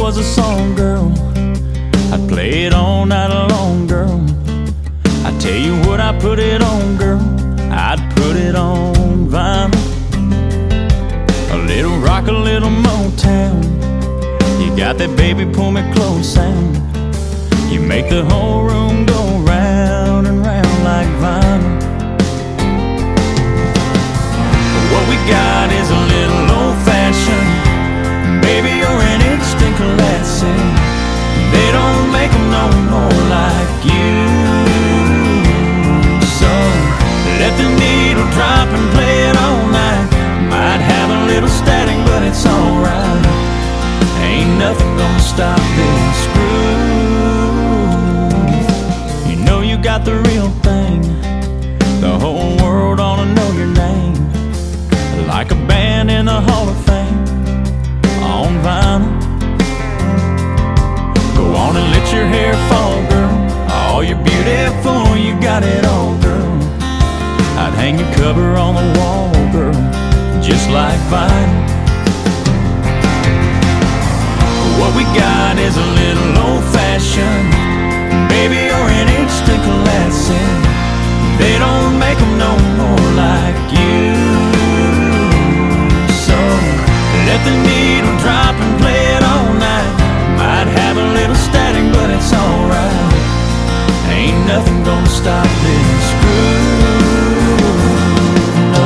was a song, girl, I'd play it all night long, girl. I tell you what, I put it on, girl, I'd put it on vinyl. A little rock, a little Motown. You got that baby pull me close sound. You make the whole room go round and round like vinyl. What we got is a little old-fashioned. Baby, you're an instant classic. They don't make them no more like you. So let the needle drop and play it all night. Might have a little static, but it's alright. Ain't nothing gonna stop this groove. You know you got the real thing. The whole world ought to know your name. Like a band in the Hall of Fame on vinyl. Go on and let your hair fall, girl. Oh, you're beautiful, you got it all, girl. I'd hang your cover on the wall, girl, just like vinyl. What we got is a little old-fashioned. Baby, you're an instant classic. They don't make them no more like you. So let the needle drop and play it all night. Might have a little static, but it's alright. Ain't nothing gonna stop this groove, no.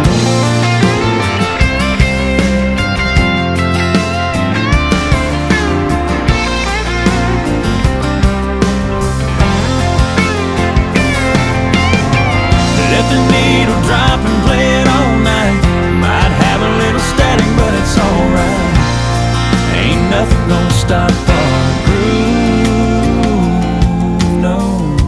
Let the needle drop and play it all night. Might have a little static, but it's alright. Ain't nothing gonna stop our groove, no.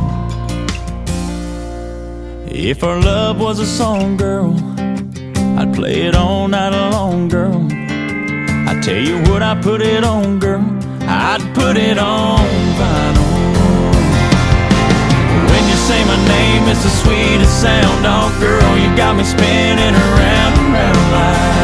If our love was a song, girl, I'd play it all night long, girl. I tell you what, I put it on, girl, I'd put it on vinyl. When you say my name, it's the sweetest sound. Oh, girl, you got me spinning around and round like